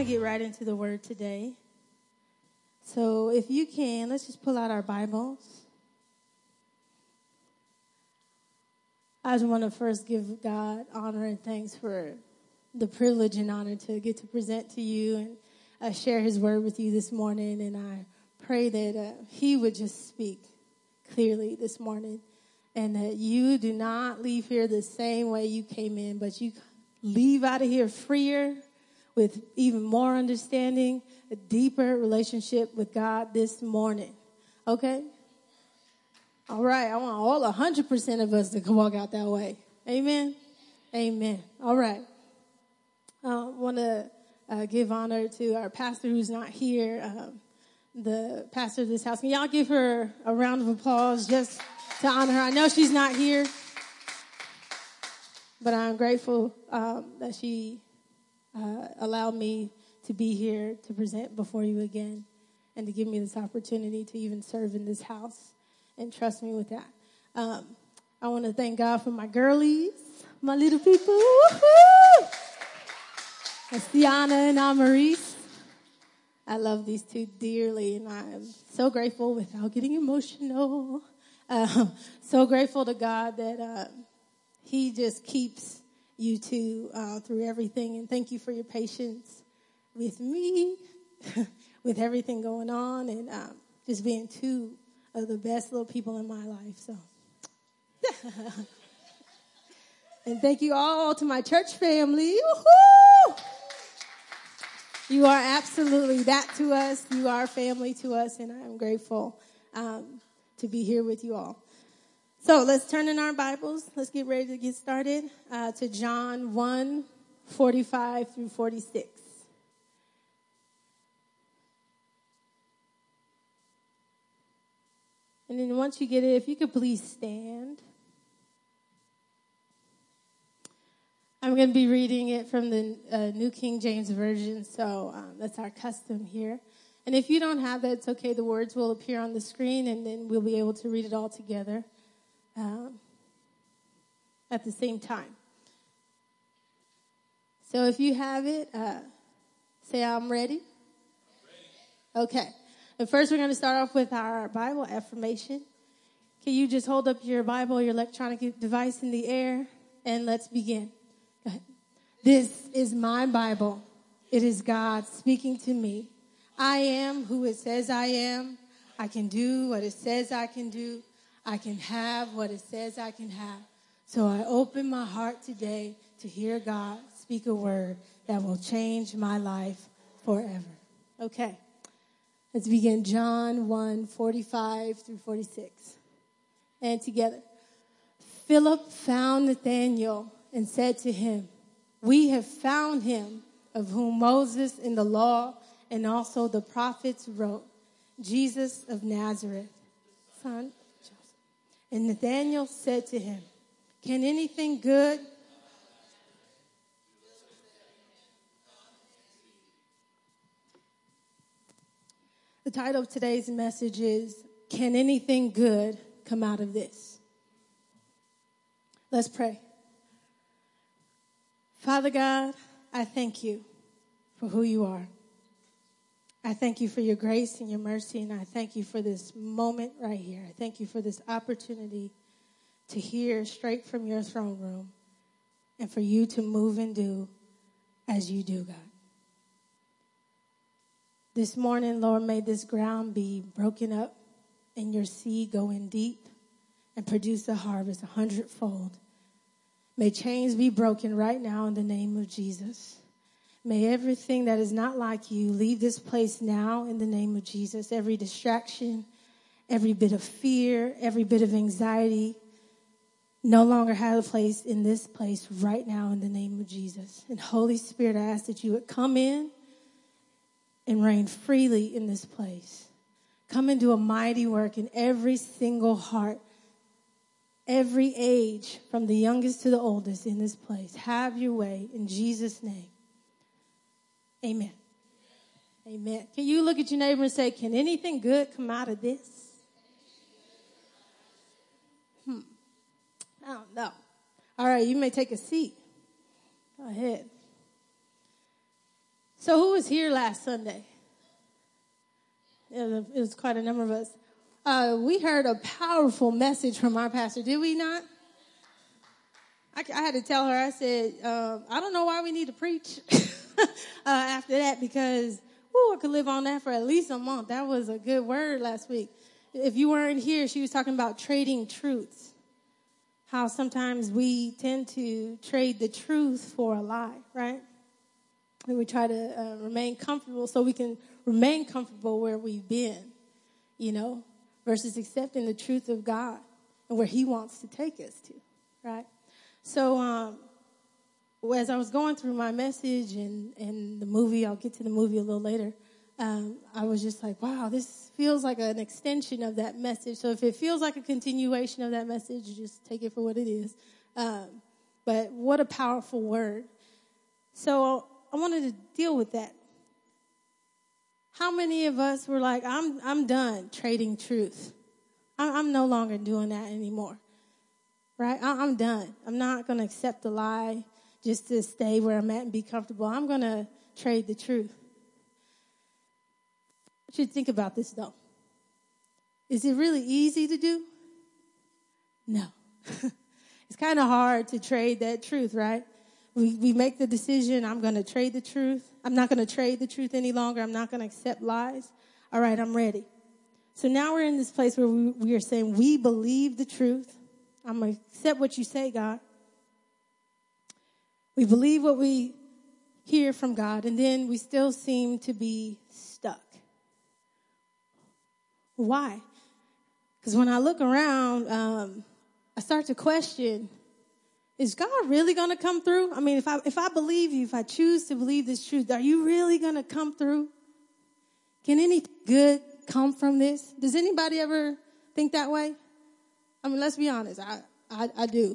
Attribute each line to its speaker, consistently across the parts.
Speaker 1: get right into the word today. So if you can, let's just pull out our Bibles. I just want to first give God honor and thanks for the privilege and honor to get to present to you and share his word with you this morning. And I pray that he would just speak clearly this morning and that you do not leave here the same way you came in, but you leave out of here freer with even more understanding, a deeper relationship with God this morning. Okay? All right. I want all 100% of us to walk out that way. Amen? Amen. All right. I want to give honor to our pastor who's not here, the pastor of this house. Can y'all give her a round of applause just to honor her? I know she's not here, but I'm grateful that she allowed me to be here to present before you again and to give me this opportunity to even serve in this house and trust me with that. I want to thank God for my girlies, my little people. Woo-hoo! That's Tiana and Amaris. I love these two dearly, and I'm so grateful without getting emotional. So grateful to God that he just keeps you two through everything. And thank you for your patience with me, with everything going on, and just being two of the best little people in my life. So, and thank you all to my church family. Woo-hoo! You are absolutely that to us. You are family to us, and I'm grateful to be here with you all. So let's turn in our Bibles. Let's get ready to get started to John 1:45 through 46. And then once you get it, if you could please stand. I'm going to be reading it from the New King James Version, so that's our custom here. And if you don't have that, it's okay. The words will appear on the screen, and then we'll be able to read it all together at the same time. So if you have it, say, I'm ready. Okay. And first, we're going to start off with our Bible affirmation. Can you just hold up your Bible, your electronic device in the air, and let's begin. Go ahead. This is my Bible. It is God speaking to me. I am who it says I am. I can do what it says I can do. I can have what it says I can have. So I open my heart today to hear God speak a word that will change my life forever. Okay. Let's begin John 1:45 through 46. And together. Philip found Nathanael and said to him, "We have found him of whom Moses in the law and also the prophets wrote, Jesus of Nazareth, son of Joseph." And Nathanael said to him, "Can anything good?" The title of today's message is, "Can anything good come out of this?" Let's pray. Father God, I thank you for who you are. I thank you for your grace and your mercy, and I thank you for this moment right here. I thank you for this opportunity to hear straight from your throne room and for you to move and do as you do, God. This morning, Lord, may this ground be broken up and your seed go in deep and produce a harvest 100-fold. May chains be broken right now in the name of Jesus. May everything that is not like you leave this place now in the name of Jesus. Every distraction, every bit of fear, every bit of anxiety no longer have a place in this place right now in the name of Jesus. And Holy Spirit, I ask that you would come in and reign freely in this place. Come and do a mighty work in every single heart, every age, from the youngest to the oldest in this place. Have your way in Jesus' name. Amen. Amen. Can you look at your neighbor and say, "Can anything good come out of this?" I don't know. All right, you may take a seat. Go ahead. So who was here last Sunday? It was quite a number of us. We heard a powerful message from our pastor, did we not? I had to tell her, I said, I don't know why we need to preach after that, because I could live on that for at least a month. That was a good word last week. If you weren't here, she was talking about trading truths. How sometimes we tend to trade the truth for a lie, right? And we try to remain comfortable so we can remain comfortable where we've been, versus accepting the truth of God and where he wants to take us to, right? So as I was going through my message and the movie, I'll get to the movie a little later, I was just like, wow, this feels like an extension of that message. So if it feels like a continuation of that message, just take it for what it is. But what a powerful word. So I wanted to deal with that. How many of us were like, I'm done trading truth. I'm no longer doing that anymore. Right? I'm done. I'm not going to accept the lie just to stay where I'm at and be comfortable. I'm going to trade the truth. I should think about this, though. Is it really easy to do? No. It's kind of hard to trade that truth, right? We make the decision, I'm going to trade the truth. I'm not going to trade the truth any longer. I'm not going to accept lies. All right, I'm ready. So now we're in this place where we are saying we believe the truth. I'm going to accept what you say, God. We believe what we hear from God, and then we still seem to be stuck. Why? Because when I look around, I start to question, is God really going to come through? I mean, if I believe you, if I choose to believe this truth, are you really going to come through? Can any good come from this? Does anybody ever think that way? I mean, let's be honest. I do.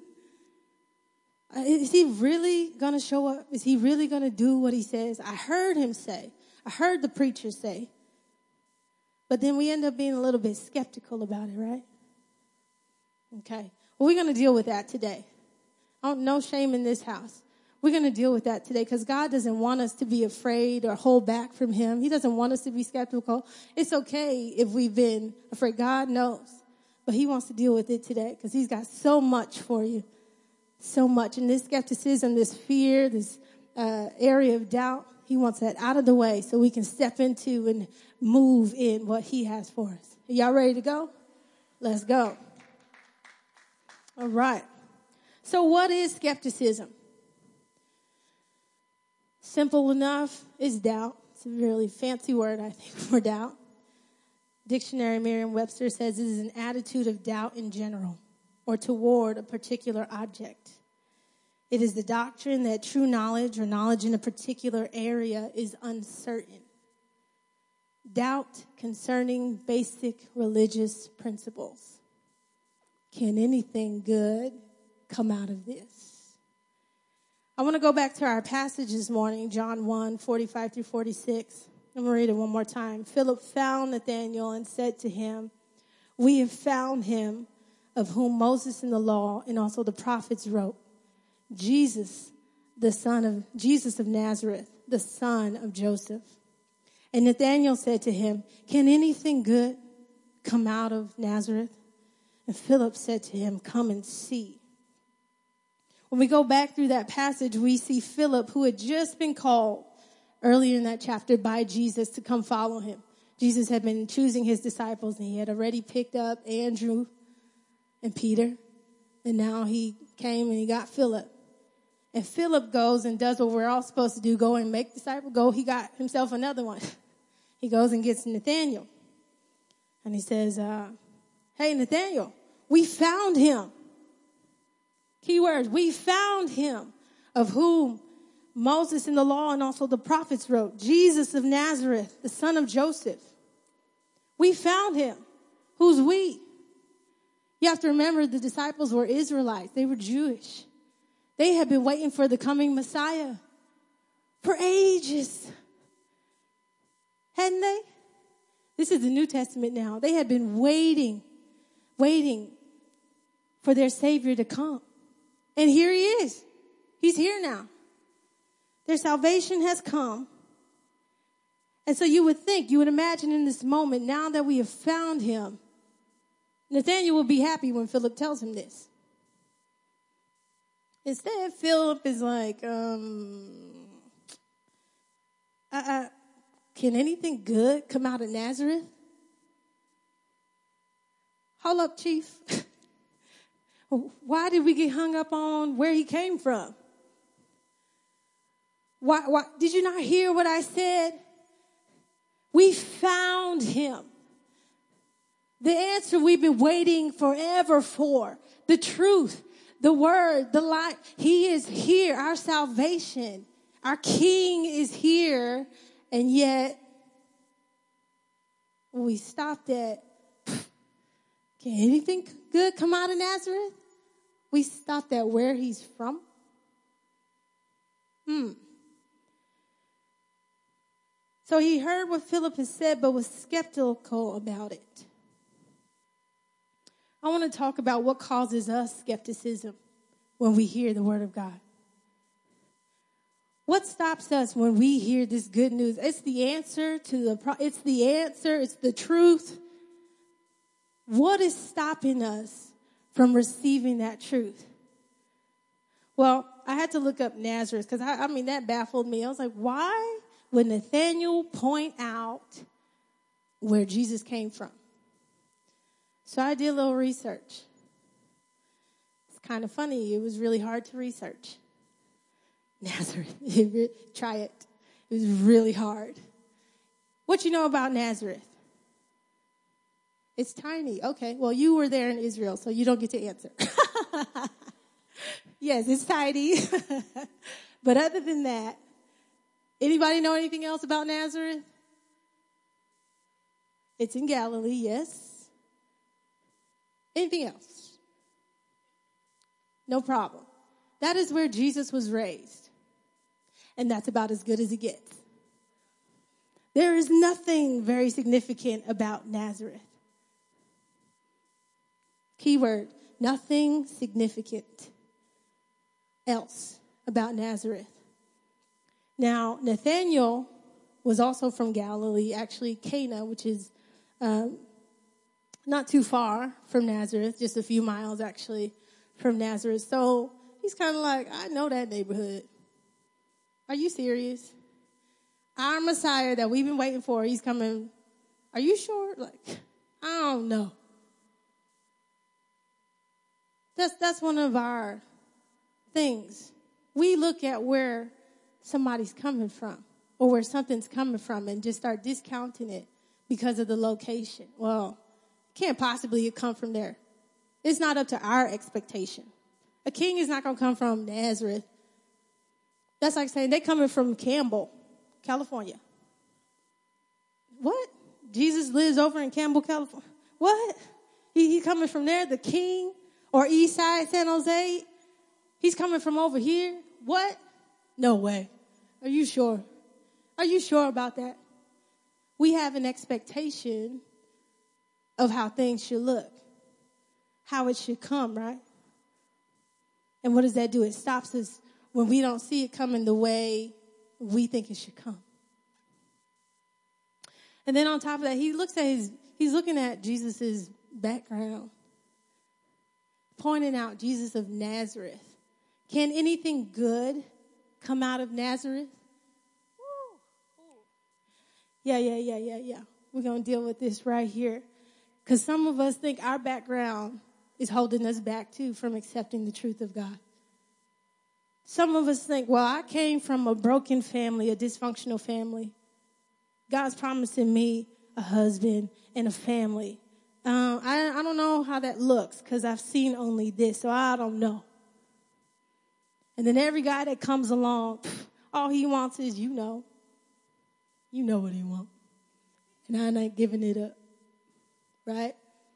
Speaker 1: Is he really going to show up? Is he really going to do what he says? I heard him say. I heard the preacher say. But then we end up being a little bit skeptical about it, right? Okay. Well, we're going to deal with that today. No shame in this house. We're going to deal with that today because God doesn't want us to be afraid or hold back from him. He doesn't want us to be skeptical. It's okay if we've been afraid. God knows. But he wants to deal with it today because he's got so much for you. So much. And this skepticism, this fear, this area of doubt, he wants that out of the way so we can step into and move in what he has for us. Are y'all ready to go? Let's go. All right. So what is skepticism? Simple enough is doubt. It's a really fancy word, I think, for doubt. Dictionary Merriam-Webster says it is an attitude of doubt in general or toward a particular object. It is the doctrine that true knowledge or knowledge in a particular area is uncertain. Doubt concerning basic religious principles. Can anything good come out of this? I want to go back to our passage this morning, John 1, 45 through 46. I'm going to read it one more time. Philip found Nathanael and said to him, "We have found him of whom Moses in the law and also the prophets wrote, Jesus of Nazareth, the son of Joseph." And Nathanael said to him, "Can anything good come out of Nazareth?" And Philip said to him, "Come and see." When we go back through that passage, we see Philip, who had just been called earlier in that chapter by Jesus to come follow him. Jesus had been choosing his disciples, and he had already picked up Andrew and Peter. And now he came and he got Philip. And Philip goes and does what we're all supposed to do, go and make disciples. He got himself another one. He goes and gets Nathanael. And he says, "Hey, Nathanael, we found him." Key words, we found him of whom Moses in the law and also the prophets wrote, Jesus of Nazareth, the son of Joseph. We found him. Who's we? You have to remember the disciples were Israelites. They were Jewish. They had been waiting for the coming Messiah for ages. Hadn't they? This is the New Testament now. They had been waiting for their Savior to come. And here he is. He's here now. Their salvation has come. And so you would imagine in this moment, now that we have found him, Nathanael will be happy when Philip tells him this. Instead, Philip is like, can anything good come out of Nazareth? Hold up, Chief. Why did we get hung up on where he came from? Why did you not hear what I said? We found him. The answer we've been waiting forever for. The truth, the word, the light. He is here, our salvation. Our King is here. And yet, when we stopped at, can anything good come out of Nazareth? We stopped at where he's from. So he heard what Philip had said, but was skeptical about it. I want to talk about what causes us skepticism when we hear the word of God. What stops us when we hear this good news? It's the answer it's the truth. What is stopping us from receiving that truth? Well, I had to look up Nazareth because that baffled me. I was like, why would Nathanael point out where Jesus came from? So I did a little research. It's kind of funny. It was really hard to research Nazareth. Try it. It was really hard. What you know about Nazareth? It's tiny. Okay, well, you were there in Israel, so you don't get to answer. Yes, it's tiny. But other than that, anybody know anything else about Nazareth? It's in Galilee, yes. Anything else? No problem. That is where Jesus was raised. And that's about as good as it gets. There is nothing very significant about Nazareth. Keyword, nothing significant else about Nazareth. Now, Nathanael was also from Galilee, actually Cana, which is not too far from Nazareth, just a few miles actually from Nazareth. So he's kind of like, I know that neighborhood. Are you serious? Our Messiah that we've been waiting for, he's coming. Are you sure? Like, I don't know. That's one of our things. We look at where somebody's coming from or where something's coming from and just start discounting it because of the location. Well, it can't possibly come from there. It's not up to our expectation. A king is not going to come from Nazareth. That's like saying they're coming from Campbell, California. What? Jesus lives over in Campbell, California. What? He's coming from there, the king? Or East Side, San Jose? He's coming from over here? What? No way. Are you sure? Are you sure about that? We have an expectation of how things should look, how it should come, right? And what does that do? It stops us when we don't see it coming the way we think it should come. And then on top of that, he's looking at Jesus' background, pointing out Jesus of Nazareth. Can anything good come out of Nazareth? Yeah. We're going to deal with this right here. Because some of us think our background is holding us back, too, from accepting the truth of God. Some of us think, well, I came from a broken family, a dysfunctional family. God's promising me a husband and a family. I don't know how that looks because I've seen only this, so I don't know. And then every guy that comes along, all he wants is, you know what he wants. And I'm not giving it up, right?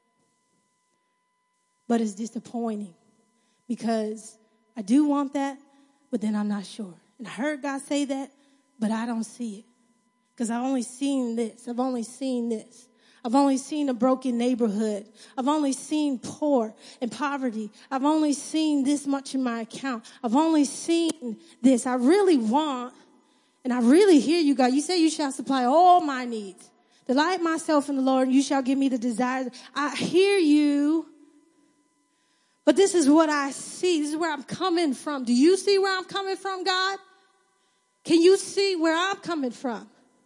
Speaker 1: But it's disappointing because I do want that, but then I'm not sure. And I heard God say that, but I don't see it because I've only seen this. I've only seen this. I've only seen a broken neighborhood. I've only seen poor and poverty. I've only seen this much in my account. I've only seen this. I really want, And I really hear you, God. You say you shall supply all my needs. Delight myself in the Lord, and you shall give me the desires. I hear you. But this is what I see. This is where I'm coming from. Do you see where I'm coming from, God? Can you see where I'm coming from?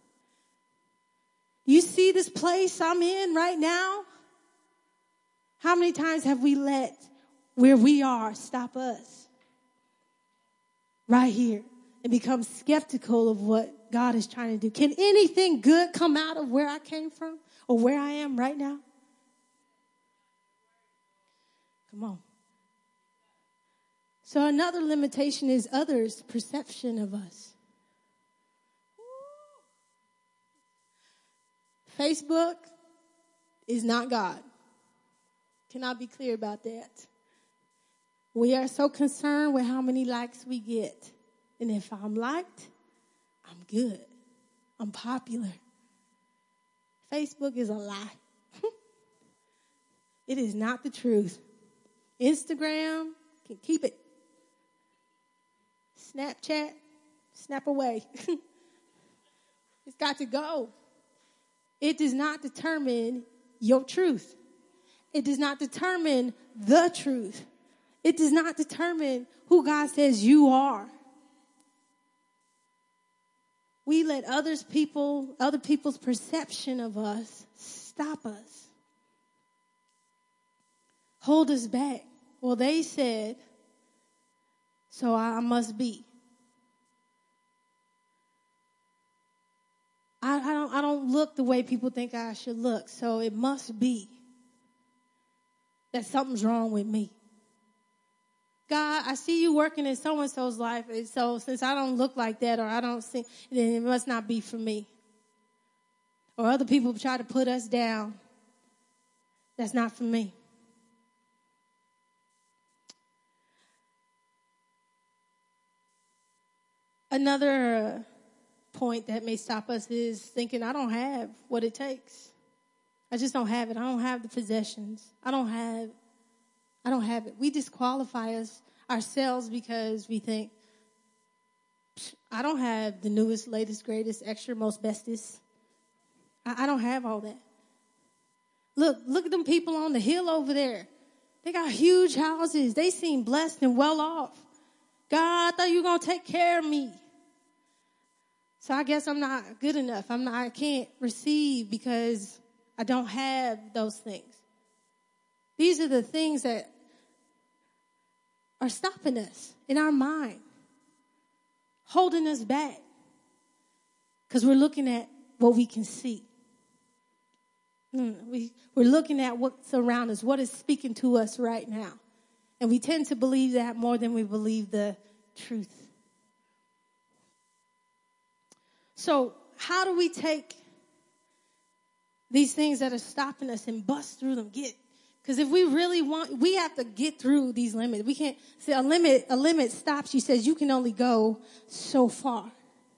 Speaker 1: You see this place I'm in right now? How many times have we let where we are stop us? Right here. And become skeptical of what God is trying to do. Can anything good come out of where I came from or where I am right now? Come on. So another limitation is others' perception of us. Facebook is not God. Can I be clear about that? We are so concerned with how many likes we get. And if I'm liked, I'm good. I'm popular. Facebook is a lie. It is not the truth. Instagram can keep it. Snapchat, snap away. It's got to go. It does not determine your truth. It does not determine the truth. It does not determine who God says you are. We let other people's perception of us stop us. Hold us back. Well, they said, so I must be. I don't look the way people think I should look, so it must be that something's wrong with me. God, I see you working in so-and-so's life, and so since I don't look like that or I don't see, then it must not be for me. Or other people try to put us down. That's not for me. Another point that may stop us is thinking, I don't have what it takes. I just don't have it. I don't have the possessions. I don't have it. We disqualify ourselves because we think, I don't have the newest, latest, greatest, extra, most bestest. I don't have all that. Look at them people on the hill over there. They got huge houses. They seem blessed and well off. God, I thought you were going to take care of me. So I guess I'm not good enough. I can't receive because I don't have those things. These are the things that are stopping us in our mind, holding us back because we're looking at what we can see. We're looking at what's around us, what is speaking to us right now. And we tend to believe that more than we believe the truth. So how do we take these things that are stopping us and bust through them? Because if we really want, we have to get through these limits. We can't say a limit stops you, says you can only go so far.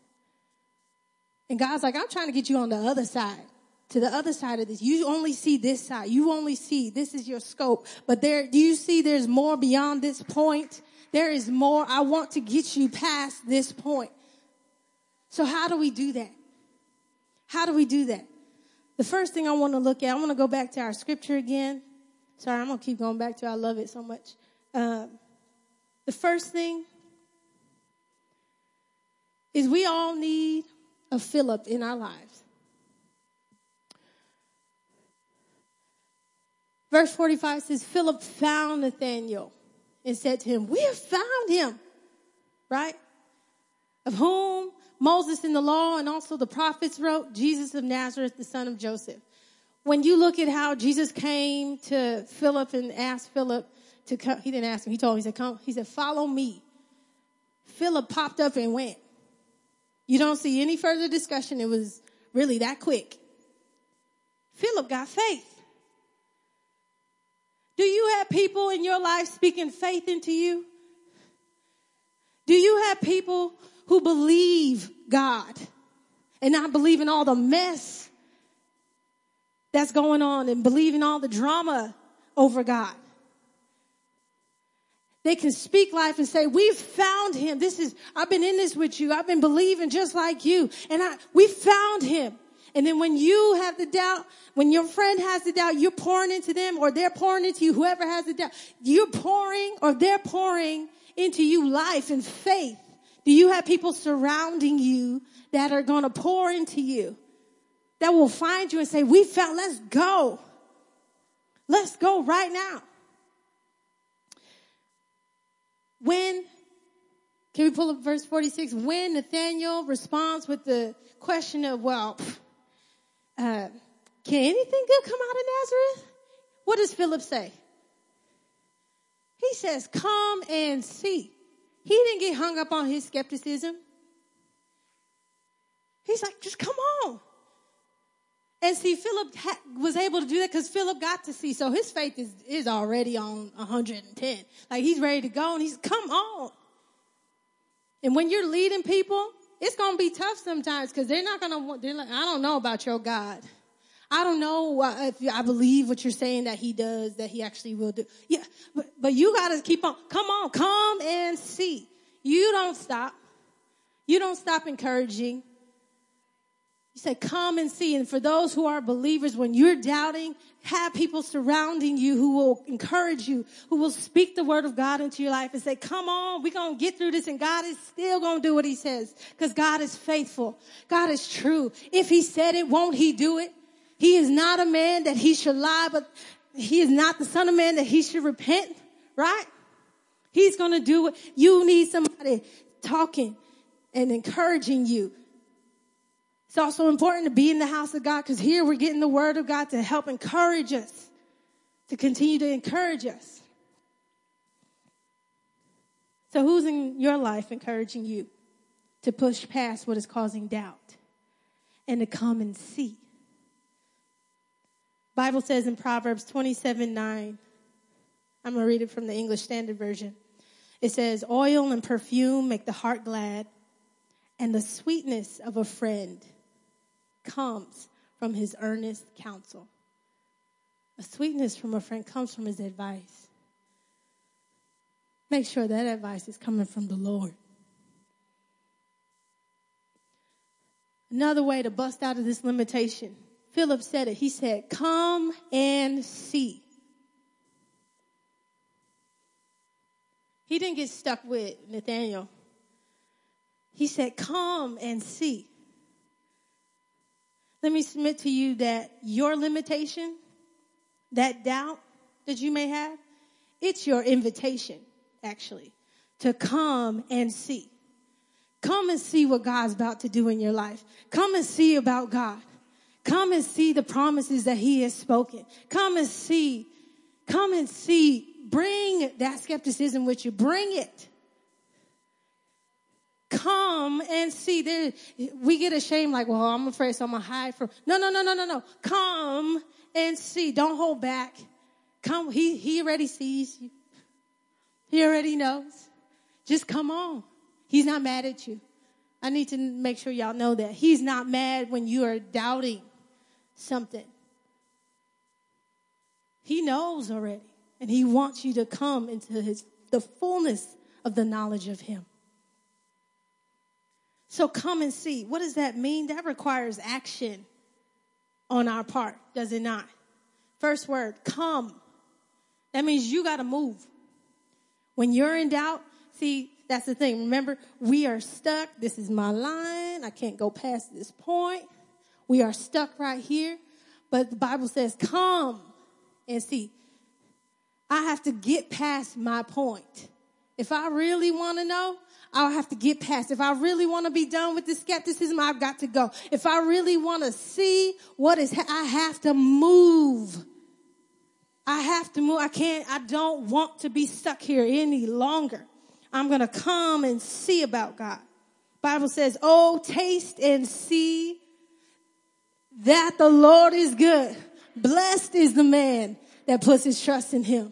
Speaker 1: And God's like, I'm trying to get you on the other side, to the other side of this. You only see this side. You only see, this is your scope. But do you see there's more beyond this point? There is more. I want to get you past this point. So how do we do that? How do we do that? The first thing I want to look at, I want to go back to our scripture again. Sorry, I'm going to keep going back to it. I love it so much. The first thing is we all need a Philip in our lives. Verse 45 says, Philip found Nathanael and said to him, we have found him, right? Of whom Moses in the law and also the prophets wrote, Jesus of Nazareth, the son of Joseph. When you look at how Jesus came to Philip and asked Philip to come, he didn't ask him, he told him, he said, come, he said, follow me. Philip popped up and went. You don't see any further discussion. It was really that quick. Philip got faith. Do you have people in your life speaking faith into you? Do you have people who believe God and not believe in all the mess that's going on and believe in all the drama over God? They can speak life and say, we've found him. I've been in this with you. I've been believing just like you. And we found him. And then when you have the doubt, when your friend has the doubt, you're pouring into them or they're pouring into you, whoever has the doubt, you're pouring or they're pouring into you life and faith. Do you have people surrounding you that are going to pour into you, that will find you and say, let's go. Let's go right now. Can we pull up verse 46? When Nathanael responds with the question of, can anything good come out of Nazareth? What does Philip say? He says, come and see. He didn't get hung up on his skepticism. He's like, just come on. And see, Philip was able to do that because Philip got to see. So his faith is already on 110. Like he's ready to go and he's come on. And when you're leading people, it's going to be tough sometimes because they're like, I don't know about your God. I don't know if I believe what you're saying that he does, that he actually will do. Yeah, but you got to keep on. Come and see. You don't stop. You don't stop encouraging. You say, come and see. And for those who are believers, when you're doubting, have people surrounding you who will encourage you, who will speak the word of God into your life and say, come on, we're going to get through this. And God is still going to do what he says because God is faithful. God is true. If he said it, won't he do it? He is not a man that he should lie, but he is not the son of man that he should repent, right? He's going to do it. You need somebody talking and encouraging you. It's also important to be in the house of God because here we're getting the word of God to help encourage us, to continue to encourage us. So who's in your life encouraging you to push past what is causing doubt and to come and see? Bible says in Proverbs 27:9, I'm going to read it from the English Standard Version. It says, oil and perfume make the heart glad, and the sweetness of a friend comes from his earnest counsel. A sweetness from a friend comes from his advice. Make sure that advice is coming from the Lord. Another way to bust out of this limitation, Philip said it. He said, come and see. He didn't get stuck with Nathanael. He said, come and see. Let me submit to you that your limitation, that doubt that you may have, it's your invitation, actually, to come and see. Come and see what God's about to do in your life. Come and see about God. Come and see the promises that he has spoken. Come and see. Bring that skepticism with you. Bring it. Come and see. We get ashamed like, well, I'm afraid, so I'm going to hide from. No. Come and see. Don't hold back. Come. He already sees you. He already knows. Just come on. He's not mad at you. I need to make sure y'all know that. He's not mad when you are doubting something. He knows already. And he wants you to come into the fullness of the knowledge of him. So come and see. What does that mean? That requires action on our part, does it not? First word, come. That means you got to move. When you're in doubt, see, that's the thing. Remember, we are stuck. This is my line. I can't go past this point. We are stuck right here. But the Bible says, come and see. I have to get past my point. If I really want to know, I'll have to get past. If I really want to be done with the skepticism, I've got to go. If I really want to see I have to move. I have to move. I don't want to be stuck here any longer. I'm going to come and see about God. Bible says, oh, taste and see that the Lord is good. Blessed is the man that puts his trust in him.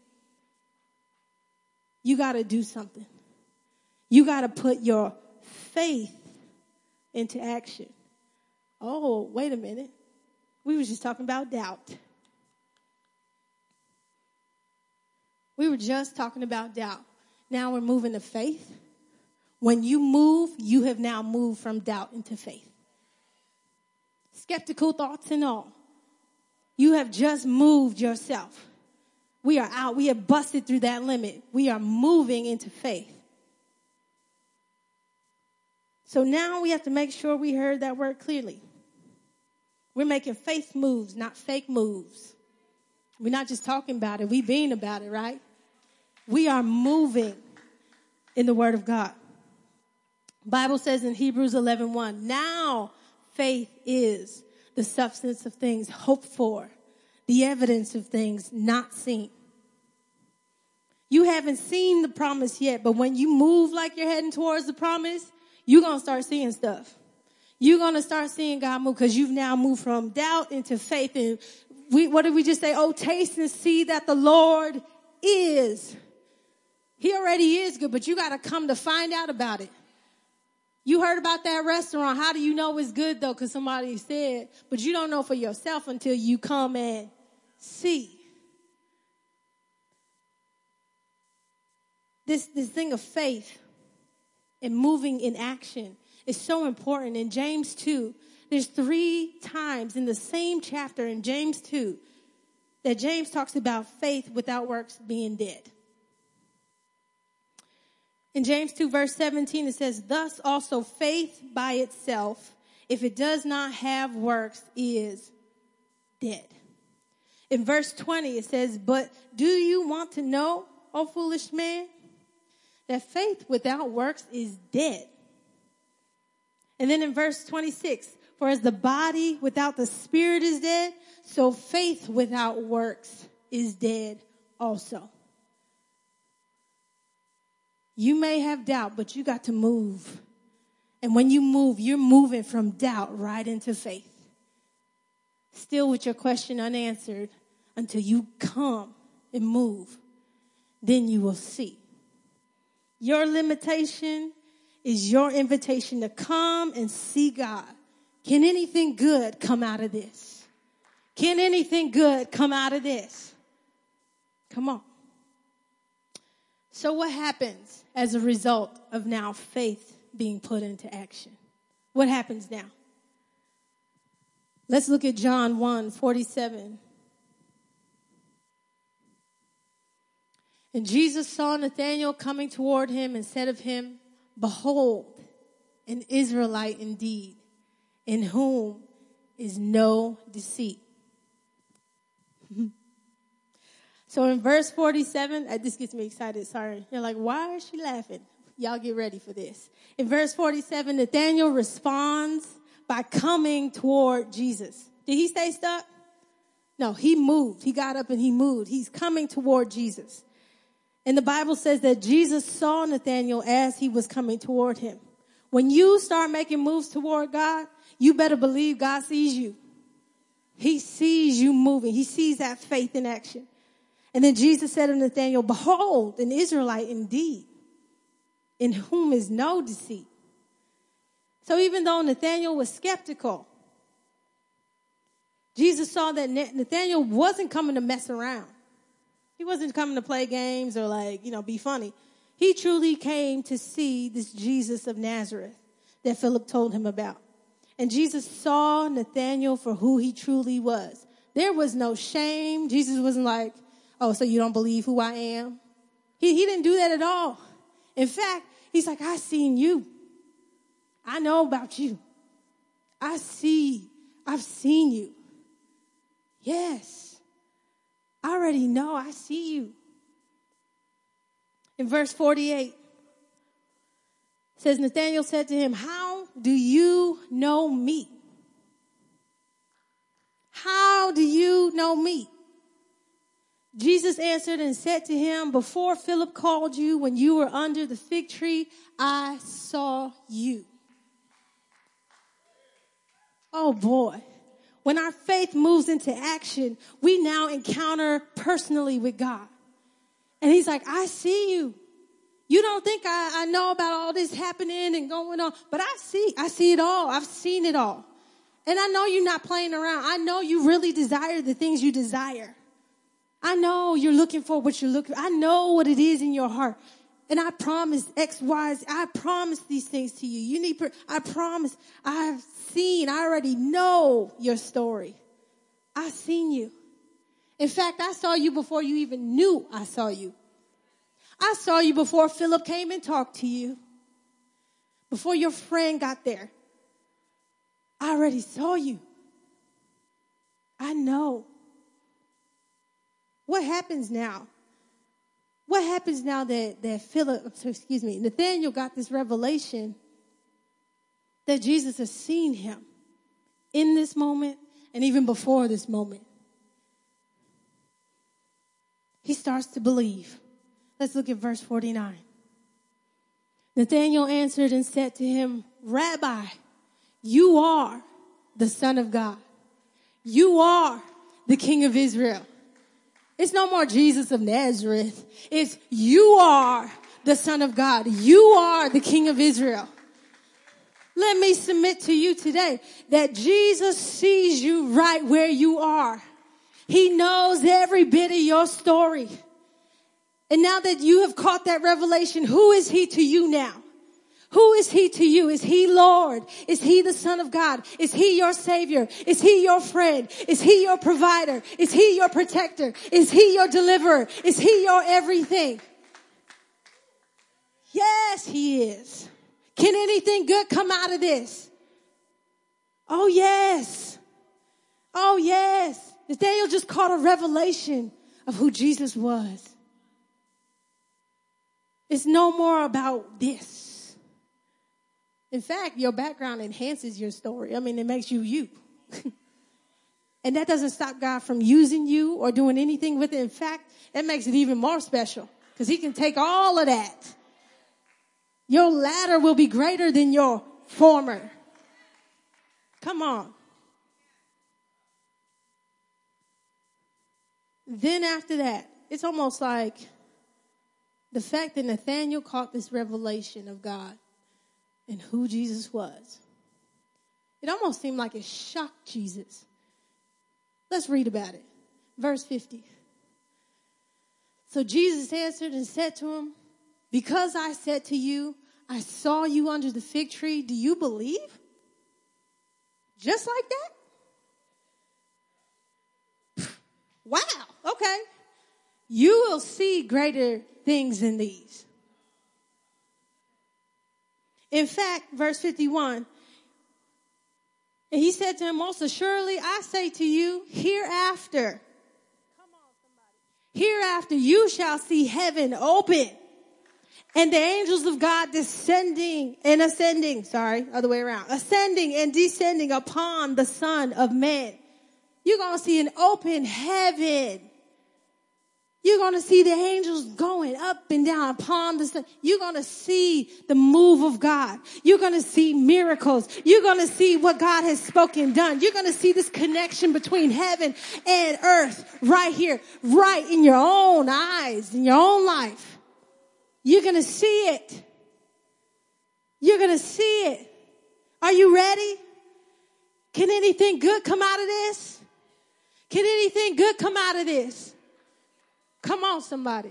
Speaker 1: You got to do something. You got to put your faith into action. Oh, wait a minute. We were just talking about doubt. We were just talking about doubt. Now we're moving to faith. When you move, you have now moved from doubt into faith. Skeptical thoughts and all. You have just moved yourself. We are out. We have busted through that limit. We are moving into faith. So now we have to make sure we heard that word clearly. We're making faith moves, not fake moves. We're not just talking about it. We're being about it, right? We are moving in the word of God. Bible says in Hebrews 11:1, now faith is the substance of things hoped for, the evidence of things not seen. You haven't seen the promise yet, but when you move like you're heading towards the promise, you're going to start seeing stuff. You're going to start seeing God move because you've now moved from doubt into faith. And what did we just say? Oh, taste and see that the Lord is. He already is good, but you got to come to find out about it. You heard about that restaurant. How do you know it's good, though? Because somebody said, but you don't know for yourself until you come and see. This thing of faith and moving in action is so important. In James 2, there's 3 times in the same chapter in James 2 that James talks about faith without works being dead. In James 2 verse 17, it says, thus also faith by itself, if it does not have works, is dead. In verse 20, it says, but do you want to know, O foolish man, that faith without works is dead? And then in verse 26, for as the body without the spirit is dead, so faith without works is dead also. You may have doubt, but you got to move. And when you move, you're moving from doubt right into faith. Still with your question unanswered until you come and move. Then you will see. Your limitation is your invitation to come and see God. Can anything good come out of this? Can anything good come out of this? Come on. So what happens as a result of now faith being put into action? What happens now? Let's look at John 1:47. And Jesus saw Nathanael coming toward him and said of him, behold, an Israelite indeed, in whom is no deceit. So in verse 47, this gets me excited, sorry. You're like, why is she laughing? Y'all get ready for this. In verse 47, Nathanael responds by coming toward Jesus. Did he stay stuck? No, he moved. He got up and he moved. He's coming toward Jesus. And the Bible says that Jesus saw Nathanael as he was coming toward him. When you start making moves toward God, you better believe God sees you. He sees you moving. He sees that faith in action. And then Jesus said to Nathanael, behold, an Israelite indeed, in whom is no deceit. So even though Nathanael was skeptical, Jesus saw that Nathanael wasn't coming to mess around. He wasn't coming to play games or be funny. He truly came to see this Jesus of Nazareth that Philip told him about. And Jesus saw Nathanael for who he truly was. There was no shame. Jesus wasn't like, oh, so you don't believe who I am? He didn't do that at all. In fact, he's like, I've seen you. I know about you. I've seen you. Yes. I already know. I see you. In verse 48, it says, Nathanael said to him, how do you know me? How do you know me? Jesus answered and said to him, before Philip called you, when you were under the fig tree, I saw you. Oh boy. When our faith moves into action, we now encounter personally with God. And he's like, I see you. You don't think I know about all this happening and going on, but I see it all. I've seen it all. And I know you're not playing around. I know you really desire the things you desire. I know you're looking for what you're looking for. I know what it is in your heart. And I promise X, Y, Z. I promise these things to you. I promise. I already know your story. I've seen you. In fact, I saw you before you even knew I saw you. I saw you before Philip came and talked to you. Before your friend got there. I already saw you. I know. What happens now? What happens now that Nathanael got this revelation that Jesus has seen him in this moment and even before this moment? He starts to believe. Let's look at verse 49. Nathanael answered and said to him, Rabbi, you are the Son of God. You are the King of Israel. It's no more Jesus of Nazareth. It's you are the Son of God. You are the King of Israel. Let me submit to you today that Jesus sees you right where you are. He knows every bit of your story. And now that you have caught that revelation, who is he to you now? Who is he to you? Is he Lord? Is he the Son of God? Is he your Savior? Is he your friend? Is he your provider? Is he your protector? Is he your deliverer? Is he your everything? Yes, he is. Can anything good come out of this? Oh, yes. Oh, yes. Nathanael just caught a revelation of who Jesus was. It's no more about this. In fact, your background enhances your story. I mean, it makes you you. And that doesn't stop God from using you or doing anything with it. In fact, it makes it even more special because he can take all of that. Your latter will be greater than your former. Come on. Then after that, it's almost like the fact that Nathanael caught this revelation of God and who Jesus was. It almost seemed like it shocked Jesus. Let's read about it. Verse 50. So Jesus answered and said to him, because I said to you, I saw you under the fig tree, do you believe? Just like that? Wow, okay. You will see greater things than these. In fact, verse 51, and he said to him, most assuredly, I say to you, hereafter you shall see heaven open and the angels of God ascending and descending upon the Son of Man. You're going to see an open heaven. You're going to see the angels going up and down upon the sun. You're going to see the move of God. You're going to see miracles. You're going to see what God has spoken, done. You're going to see this connection between heaven and earth right here, right in your own eyes, in your own life. You're going to see it. You're going to see it. Are you ready? Can anything good come out of this? Can anything good come out of this? Come on, somebody.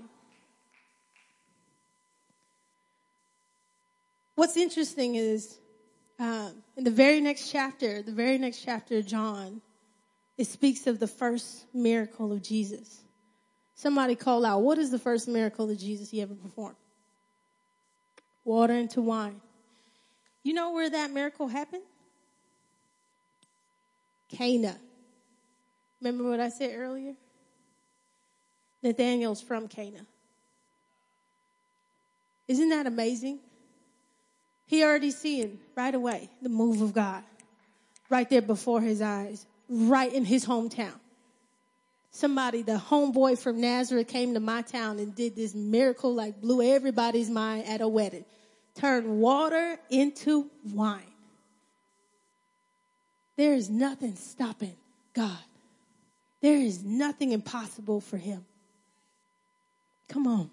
Speaker 1: What's interesting is in the very next chapter of John, it speaks of the first miracle of Jesus. Somebody call out, what is the first miracle of Jesus he ever performed? Water into wine. You know where that miracle happened? Cana. Remember what I said earlier? Nathanael's from Cana. Isn't that amazing? He already seeing right away the move of God right there before his eyes, right in his hometown. Somebody, the homeboy from Nazareth, came to my town and did this miracle, like blew everybody's mind at a wedding. Turned water into wine. There is nothing stopping God. There is nothing impossible for him. Come on.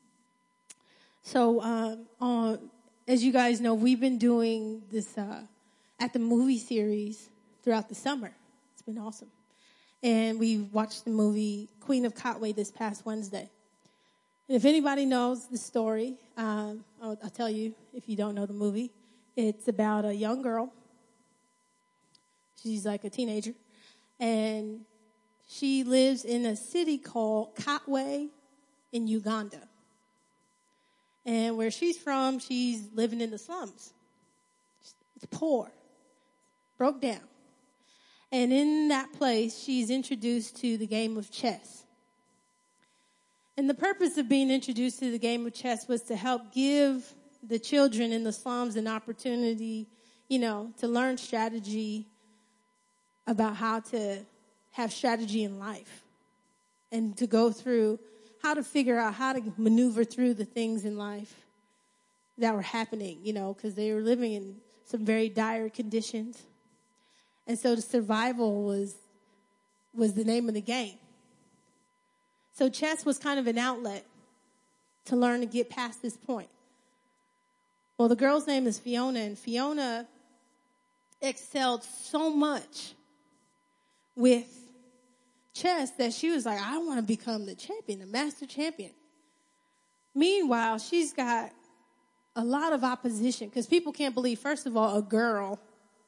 Speaker 1: So, as you guys know, we've been doing this at the movie series throughout the summer. It's been awesome. And we watched the movie Queen of Katwe this past Wednesday. And if anybody knows the story, I'll tell you if you don't know the movie. It's about a young girl. She's like a teenager. And she lives in a city called Katwe in Uganda. And where she's from, she's living in the slums. It's poor, broke down. And in that place, she's introduced to the game of chess. And the purpose of being introduced to the game of chess was to help give the children in the slums an opportunity, to learn strategy about how to have strategy in life and to go through how to figure out how to maneuver through the things in life that were happening, because they were living in some very dire conditions. And so the survival was the name of the game. So chess was kind of an outlet to learn to get past this point. Well, the girl's name is Fiona, and Fiona excelled so much with chess that she was like, I want to become the champion, the master champion. Meanwhile, she's got a lot of opposition because people can't believe, first of all, a girl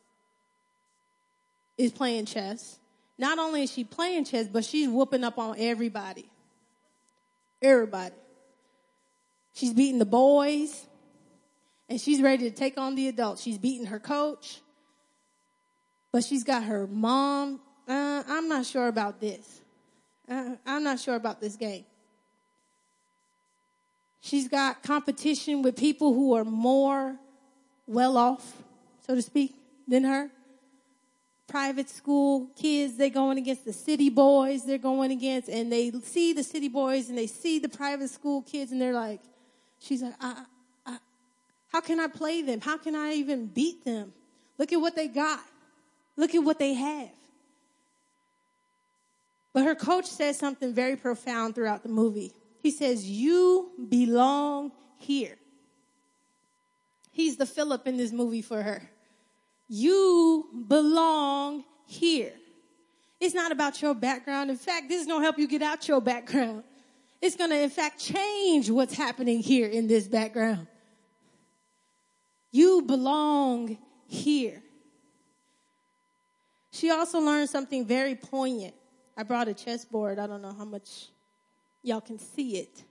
Speaker 1: is playing chess. Not only is she playing chess, but she's whooping up on everybody. Everybody. She's beating the boys, and she's ready to take on the adults. She's beating her coach, but she's got her mom. I'm not sure about this. I'm not sure about this game. She's got competition with people who are more well off, so to speak, than her. Private school kids, they're going against the city boys they're going against, and they see the city boys and they see the private school kids, and they're like, she's like, how can I play them? How can I even beat them? Look at what they got. Look at what they have. But her coach says something very profound throughout the movie. He says, you belong here. He's the Philip in this movie for her. You belong here. It's not about your background. In fact, this is going to help you get out your background. It's going to, in fact, change what's happening here in this background. You belong here. She also learned something very poignant. I brought a chessboard. I don't know how much y'all can see it.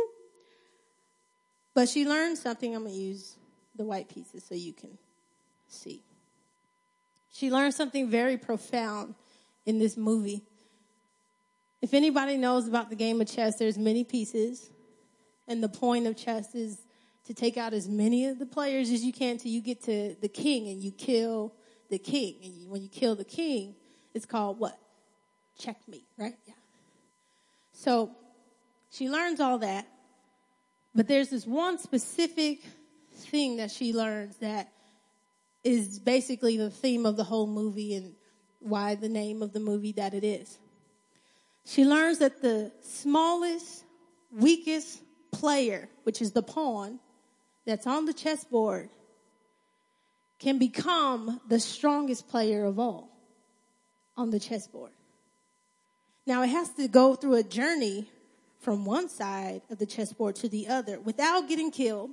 Speaker 1: But she learned something. I'm going to use the white pieces so you can see. She learned something very profound in this movie. If anybody knows about the game of chess, there's many pieces. And the point of chess is to take out as many of the players as you can till you get to the king and you kill the king. And when you kill the king, it's called what? Checkmate, right? Yeah. So she learns all that. But there's this one specific thing that she learns that is basically the theme of the whole movie and why the name of the movie that it is. She learns that the smallest, weakest player, which is the pawn that's on the chessboard, can become the strongest player of all on the chessboard. Now, it has to go through a journey from one side of the chessboard to the other without getting killed,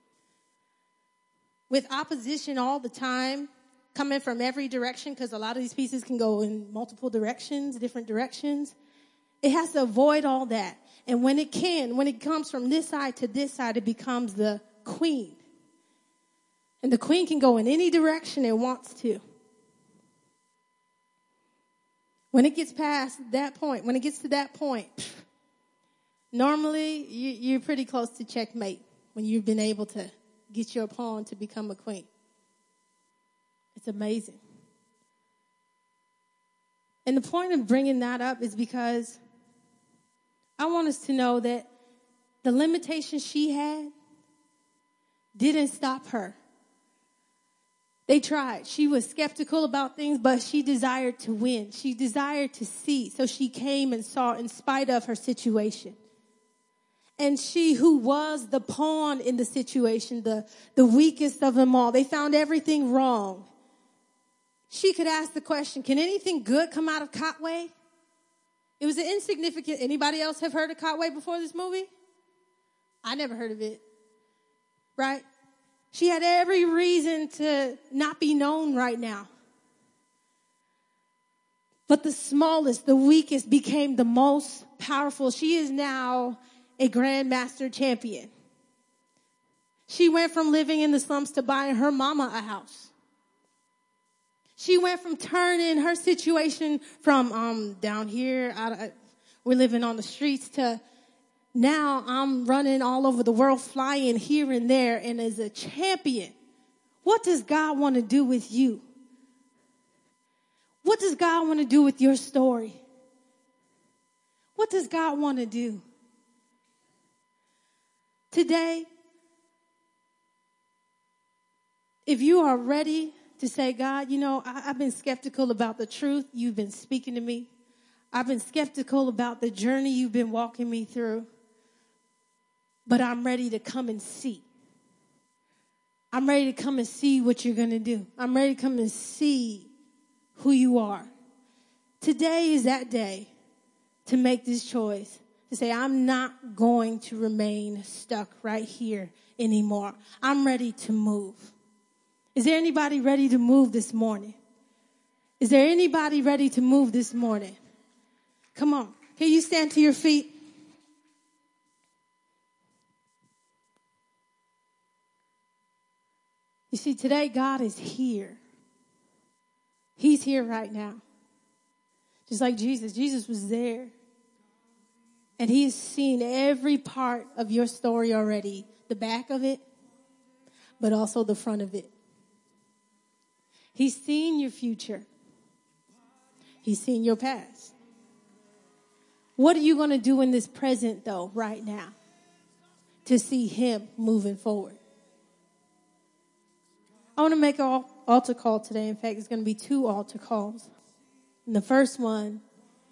Speaker 1: with opposition all the time, coming from every direction, because a lot of these pieces can go in multiple directions, different directions. It has to avoid all that. And when it comes from this side to this side, it becomes the queen. And the queen can go in any direction it wants to. When it gets past that point, when it gets to that point, normally you're pretty close to checkmate when you've been able to get your pawn to become a queen. It's amazing. And the point of bringing that up is because I want us to know that the limitations she had didn't stop her. They tried. She was skeptical about things, but she desired to win. She desired to see. So she came and saw in spite of her situation. And she who was the pawn in the situation, the weakest of them all, they found everything wrong. She could ask the question, can anything good come out of Katwe? It was an insignificant. Anybody else have heard of Cotway before this movie? I never heard of it. Right? She had every reason to not be known right now. But the smallest, the weakest became the most powerful. She is now a grandmaster champion. She went from living in the slums to buying her mama a house. She went from turning her situation from down here, we're living on the streets, to now I'm running all over the world, flying here and there, and as a champion. What does God want to do with you? What does God want to do with your story? What does God want to do? Today, if you are ready to say, God, I've been skeptical about the truth you've been speaking to me. I've been skeptical about the journey you've been walking me through. But I'm ready to come and see. I'm ready to come and see what you're going to do. I'm ready to come and see who you are. Today is that day to make this choice. To say, I'm not going to remain stuck right here anymore. I'm ready to move. Is there anybody ready to move this morning? Is there anybody ready to move this morning? Come on. Can you stand to your feet? You see, today God is here. He's here right now. Just like Jesus. Jesus was there. And he has seen every part of your story already. The back of it, but also the front of it. He's seen your future. He's seen your past. What are you going to do in this present, though, right now, to see him moving forward? I want to make an altar call today. In fact, it's going to be 2 altar calls. And the first one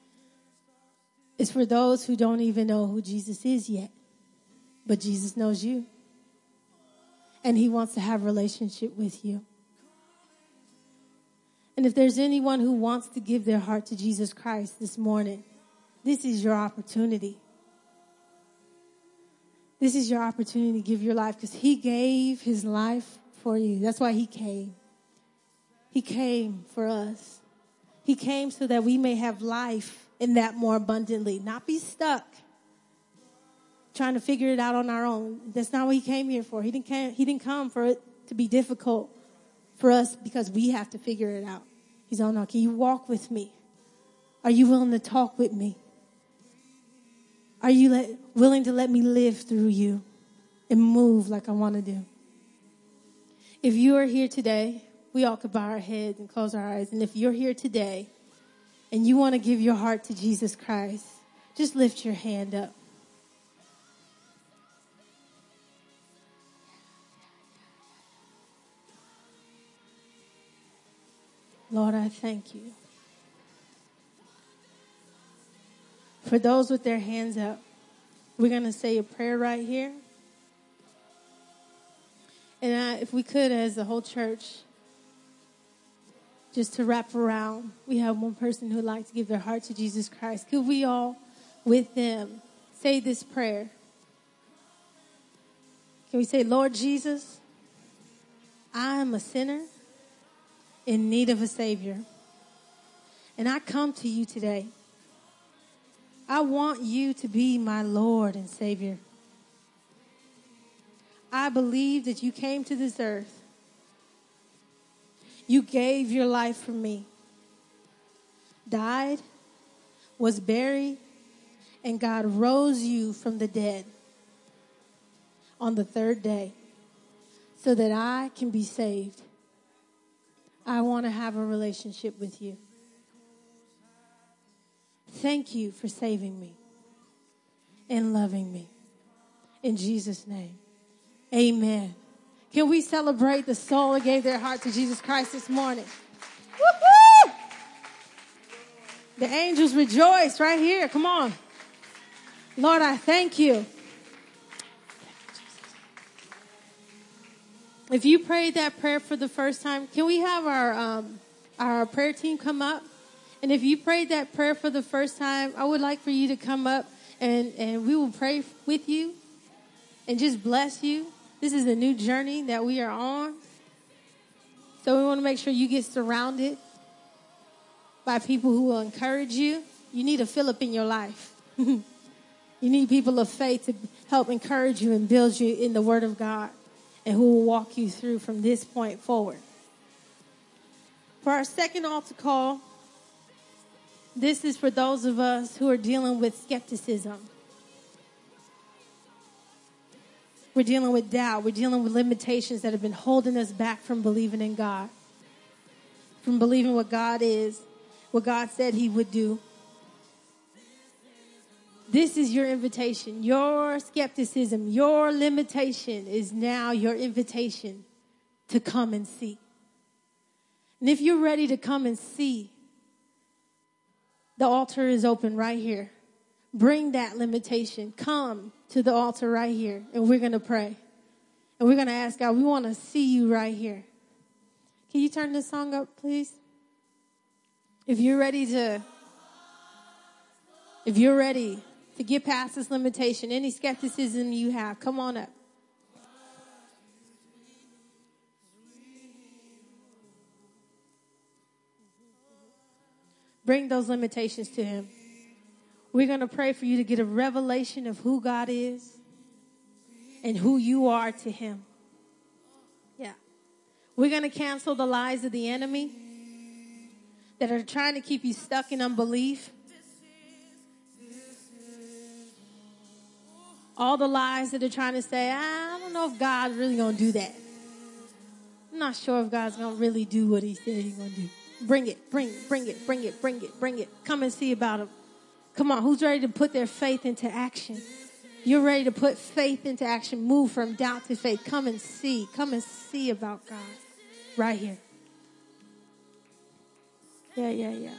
Speaker 1: is for those who don't even know who Jesus is yet. But Jesus knows you. And he wants to have a relationship with you. And if there's anyone who wants to give their heart to Jesus Christ this morning, this is your opportunity. This is your opportunity to give your life, because he gave his life for you. That's why he came. He came for us. He came so that we may have life in that more abundantly, not be stuck trying to figure it out on our own. That's not what he came here for. He didn't come for it to be difficult for us because we have to figure it out. He's all, no, can you walk with me? Are you willing to talk with me? Are you willing to let me live through you and move like I want to do? If you are here today, we all could bow our heads and close our eyes. And if you're here today and you want to give your heart to Jesus Christ, just lift your hand up. Lord, I thank you. For those with their hands up, we're going to say a prayer right here. And if we could, as a whole church, just to wrap around, we have one person who would like to give their heart to Jesus Christ. Could we all, with them, say this prayer? Can we say, Lord Jesus, I am a sinner in need of a Savior. And I come to you today. I want you to be my Lord and Savior. I believe that you came to this earth. You gave your life for me. Died, was buried, and God rose you from the dead on the 3rd day so that I can be saved. I want to have a relationship with you. Thank you for saving me and loving me. In Jesus' name, amen. Can we celebrate the soul that gave their heart to Jesus Christ this morning? Woo-hoo! The angels rejoice right here. Come on. Lord, I thank you. If you prayed that prayer for the first time, can we have our prayer team come up? And if you prayed that prayer for the first time, I would like for you to come up and we will pray with you and just bless you. This is a new journey that we are on. So we want to make sure you get surrounded by people who will encourage you. You need a Philip in your life. You need people of faith to help encourage you and build you in the Word of God and who will walk you through from this point forward. For our second altar call, this is for those of us who are dealing with skepticism. We're dealing with doubt. We're dealing with limitations that have been holding us back from believing in God, from believing what God is, what God said He would do. This is your invitation. Your skepticism, your limitation is now your invitation to come and see. And if you're ready to come and see, the altar is open right here. Bring that limitation. Come to the altar right here, and we're going to pray. And we're going to ask God, we want to see you right here. Can you turn this song up, please? If you're ready to get past this limitation, any skepticism you have, come on up. Bring those limitations to Him. We're going to pray for you to get a revelation of who God is and who you are to Him. Yeah. We're going to cancel the lies of the enemy that are trying to keep you stuck in unbelief. All the lies that are trying to say, I don't know if God's really going to do that. I'm not sure if God's going to really do what He said He's going to do. Bring it. Come and see about Him. Come on, who's ready to put their faith into action? You're ready to put faith into action. Move from doubt to faith. Come and see. Come and see about God right here. Yeah.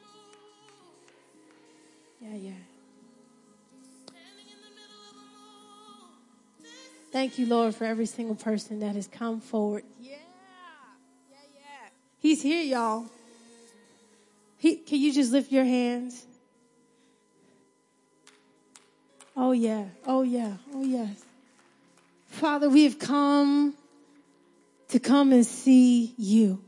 Speaker 1: Thank you, Lord, for every single person that has come forward. Yeah. He's here, y'all. Can you just lift your hands? Oh, yeah. Oh, yes. Father, we have come and see you.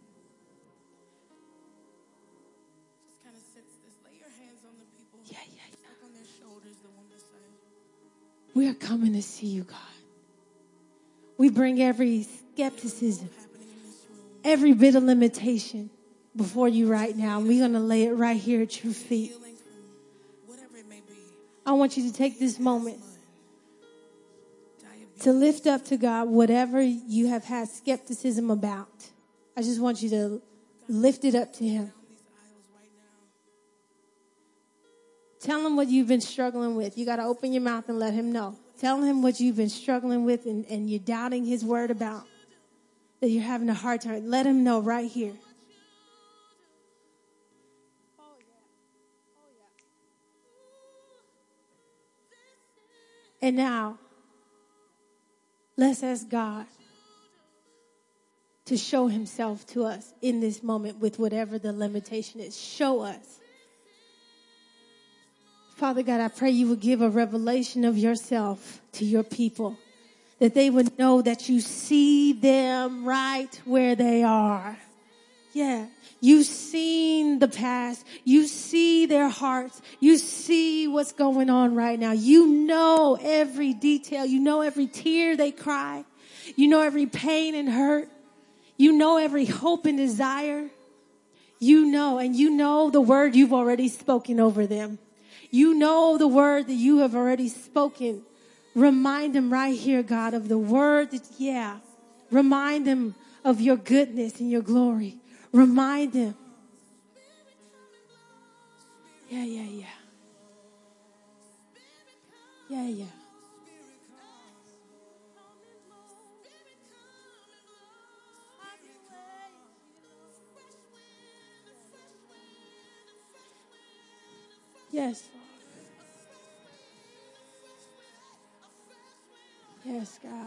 Speaker 2: Just kind of sense this. Lay your hands on the people.
Speaker 1: Yeah.
Speaker 2: On their shoulders, the one beside.
Speaker 1: We are coming to see you, God. We bring every skepticism, every bit of limitation before you right now. And we're going to lay it right here at your feet. I want you to take this moment to lift up to God whatever you have had skepticism about. I just want you to lift it up to Him. Tell Him what you've been struggling with. You got to open your mouth and let Him know. Tell Him what you've been struggling with and you're doubting His word about, that you're having a hard time. Let Him know right here. And now, let's ask God to show Himself to us in this moment with whatever the limitation is. Show us. Father God, I pray you would give a revelation of yourself to your people, that they would know that you see them right where they are. Yeah. You've seen the past. You see their hearts. You see what's going on right now. You know every detail. You know every tear they cry. You know every pain and hurt. You know every hope and desire. You know the word you've already spoken over them. You know the word that you have already spoken. Remind them right here, God, of the word that, remind them of your goodness and your glory. Remind them. Yeah. Yes, Lord. Yes, God.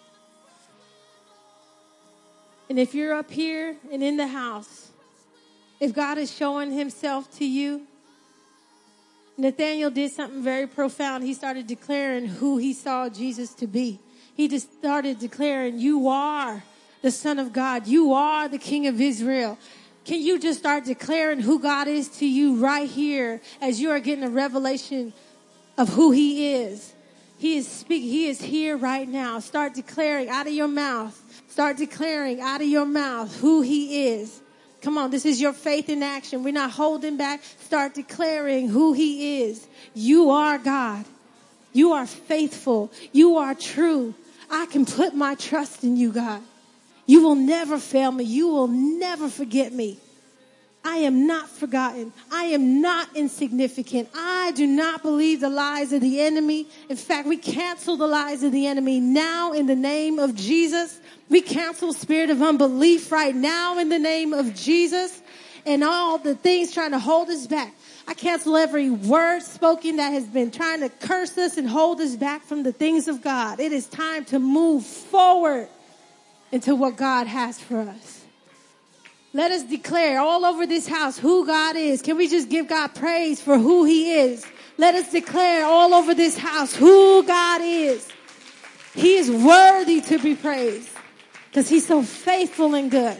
Speaker 1: And if you're up here and in the house If God is showing himself to you, Nathanael did something very profound. He started declaring who he saw Jesus to be. He just started declaring, you are the Son of God. You are the King of Israel. Can you just start declaring who God is to you right here as you are getting a revelation of who he is? He is speaking. He is here right now. Start declaring out of your mouth. Start declaring out of your mouth who he is. Come on, this is your faith in action. We're not holding back. Start declaring who he is. You are God. You are faithful. You are true. I can put my trust in you, God. You will never fail me. You will never forget me. I am not forgotten. I am not insignificant. I do not believe the lies of the enemy. In fact, we cancel the lies of the enemy now in the name of Jesus. We cancel spirit of unbelief right now in the name of Jesus. And all the things trying to hold us back. I cancel every word spoken that has been trying to curse us and hold us back from the things of God. It is time to move forward into what God has for us. Let us declare all over this house who God is. Can we just give God praise for who he is? Let us declare all over this house who God is. He is worthy to be praised because he's so faithful and good.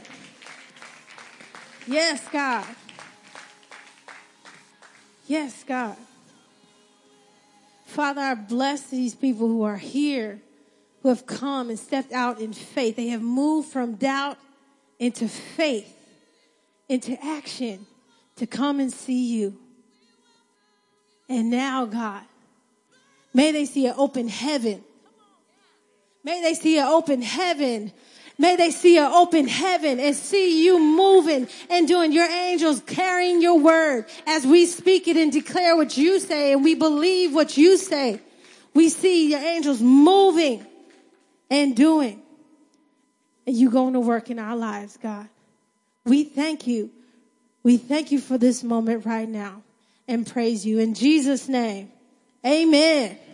Speaker 1: Yes, God. Yes, God. Father, I bless these people who are here, who have come and stepped out in faith. They have moved from doubt into faith, into action, to come and see you. And now, God, may they see an open heaven. May they see an open heaven. May they see an open heaven and see you moving and doing your angels carrying your word as we speak it and declare what you say and we believe what you say. We see your angels moving and doing. And you going to work in our lives, God. We thank you. We thank you for this moment right now and praise you. In Jesus' name, amen.